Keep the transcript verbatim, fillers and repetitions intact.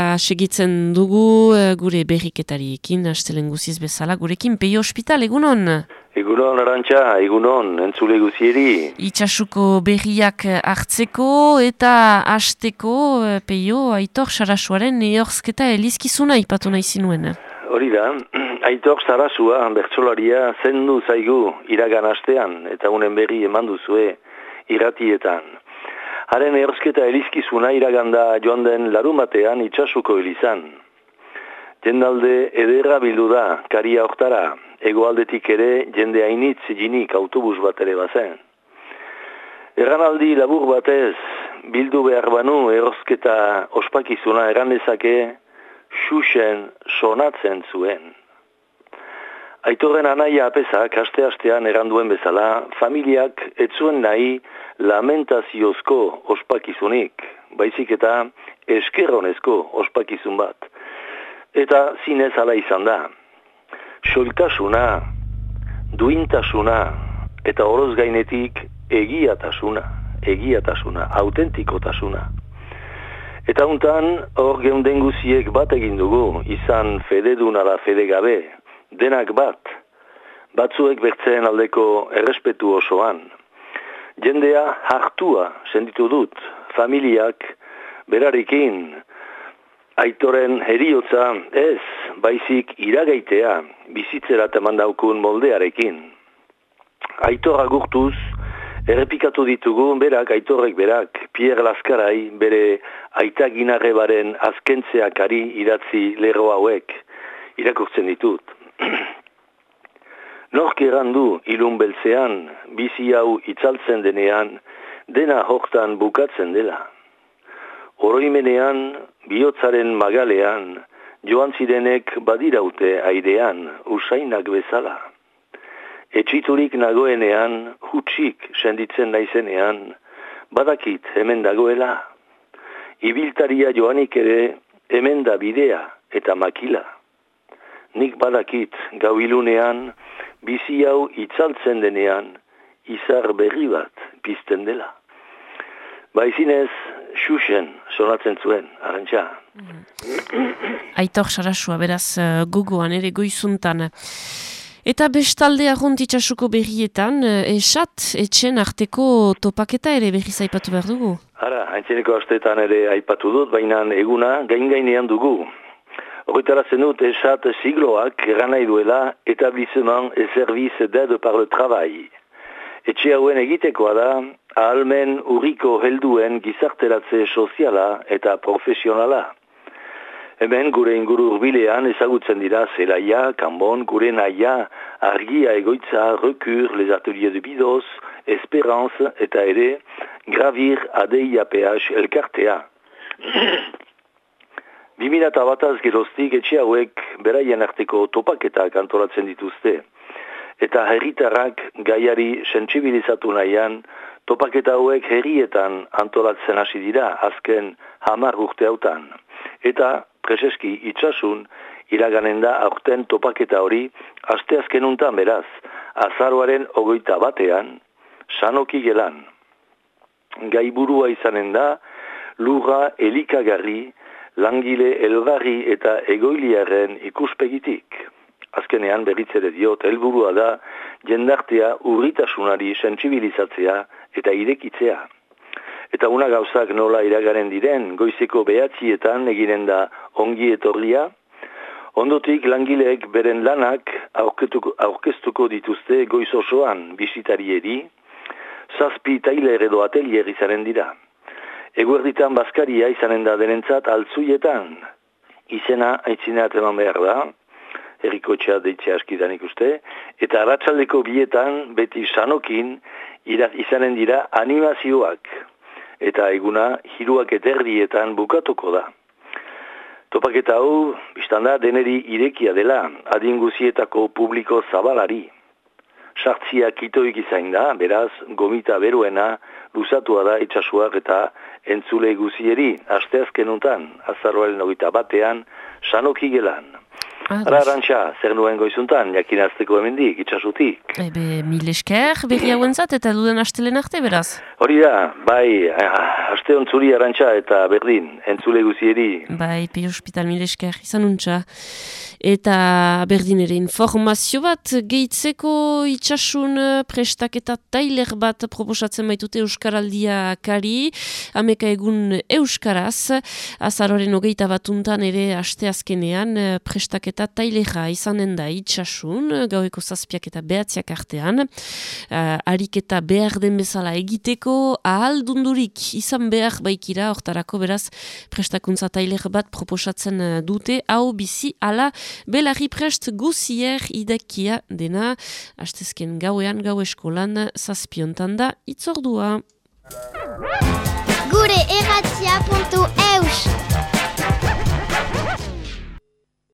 segitzen dugu uh, gure berriketariekin, astelen guziz bezala, gurekin Peio Ospital, egunon? Egunon, Arantxa, egunon, entzule guzieri. Itxasuko berriak hartzeko eta hasteko Peio, Aitor Sarasuaren ehorzketa elizkizuna ipatu nahi zinuen. Hori da, Aitor Sarasua, bertsolaria, zendu zaigu iragan astean, eta unen berri eman duzue irratietan. Haren ehorzketa elizkizuna iraganda joan den larumatean itxasuko elizan. Jendalde ederra bildu da, karia hortara, egoaldetik ere jende hainitz jinik autobus bat ere bazen. Erranaldi labur batez, bildu behar banu ehorzketa ospakizuna errandezake, xuxen sonatzen zuen. Aitorren anaia apesak aste-astean erranduen bezala, familiak etzuen nahi lamentaziozko ospakizunik, baizik eta eskerronezko ospakizun bat. Eta zinez ala izan da. Soiltasuna, duintasuna, eta oroz gainetik egiatasuna, egiatasuna, autentikotasuna. Eta hontan, hor geunden guziek bat egin dugu, izan fededun ala fedegabe, denak bat, batzuek bertzeen aldeko errespetu osoan. Jendea hartua senditu dut, familiak berarekin, Aitoren heriotza ez, baizik iragaitea, bizitzera teman daukun moldearekin. Aitor agurtuz, errepikatu ditugu berak, Aitorrek berak, Pierre Laskarai, bere aitaginarrebaren azkentzeakari idatzi lerro hauek, irakurtzen ditut. Nork errandu ilun beltzean, bizi hau itzaltzen denean, dena hortan bukatzen dela. Oroimenean, bihotzaren magalean, joan zirenek badiraute airean, usainak bezala. Etxiturik nagoenean, hutsik senditzen naizenean, badakit hemen dagoela. Ibiltaria joanik ere, hemen da bidea eta makila. Nik badakit gau ilunean, bizi hau itzaltzen denean, izar berri bat pizten dela. Baizinez, xuxen sonatzen zuen, Arantxa. Aitor Sarasua, beraz, uh, gogoan ere goizuntan. Eta bestalde arrunt itxasuko berrietan, esat etxen arteko topaketa ere berriz aipatu behar dugu? Hara, haintzeneko astetan ere aipatu dut, baina eguna gain-gainean dugu. Horretara zenut esat sigloak eranai duela Etablissement et Service d'Aide par le Travail. Etxe hauen egitekoa da, ahalmen urriko helduen gizarteratze soziala eta profesionala. Hemen gure inguru urbilean ezagutzen dira Zelaia, Kanbon, gure naia, Argia egoitza, Recur, Les Ateliers de Bidoz, Esperance eta ere Gravir A D I A P H elkartea. bi mila bataz geroztik etxe hauek beraien arteko topaketak antolatzen dituzte. Eta herritarrak gaiari sentsibilizatu nahian, topaketa hauek herrietan antolatzen hasi dira azken hamar urte hautan. Eta preseski itxasun iraganen da aurten topaketa hori asteazken untan beraz, azaroaren ogoita batean, Sanoki gelan. Gaiburua izanen da, lurra elikagarri, langile elgarri eta egoiliaren ikuspegitik. Azkenean berriz ere diot, helburua da jendartea urritasunari sentsibilizatzea eta irekitzea. Eta una gauzak nola iragaren diren, goizeko behatzietan eginen da ongi etorria, ondotik langileek beren lanak aurketuko, aurkeztuko dituzte goiz osoan bisitarieri, zazpi tailer edo atelier izanen dira. Eguerditan bazkaria izanen da denentzat altzuietan, izena aitzineat eman behar da, herrikotxea deitze askidan ikuste, eta arratsaldeko bietan beti Sanokin izanen dira animazioak, eta eguna hiruak eterdietan bukatuko da. Topaketa hau, biztanda deneri irekia dela, adinguzietako publiko zabalari. Sartzia kitoik izain da, beraz, gomita beruena, luzatua da itxasuak eta entzule guzieri, asteazkenuntan, azaroaren ogita batean, Sanoki gelan. Ara, Arantxa, zer nuen goizuntan, jakinazteko hemendik, itxasutik. Ebe, mil esker, berri hauen zat, eta duden astelen arte, beraz? Hori da, bai, aste ontzuri Arantxa eta berdin, entzule guzieri. Bai, Pei Hospital, mil esker, izan untxa. Eta berdin ere informazio bat, gehitzeko itxasun prestaketa tailer bat proposatzen baitute Euskaraldia kari, ameka egun Euskaraz, azaroren hogeita batuntan ere asteazkenean prestaketa tailera izanen da itxasun, gaueko zazpiak eta behatziak artean, uh, ariketa behar den bezala egiteko, ahaldundurik izan behar baikira, hortarako beraz prestakuntza tailer bat proposatzen dute, hau bizi ala belarri prest guzier idakia dena, hastezken gauean, gau eskolan, zazpiontan da itzordua. Gure erratia puntu eus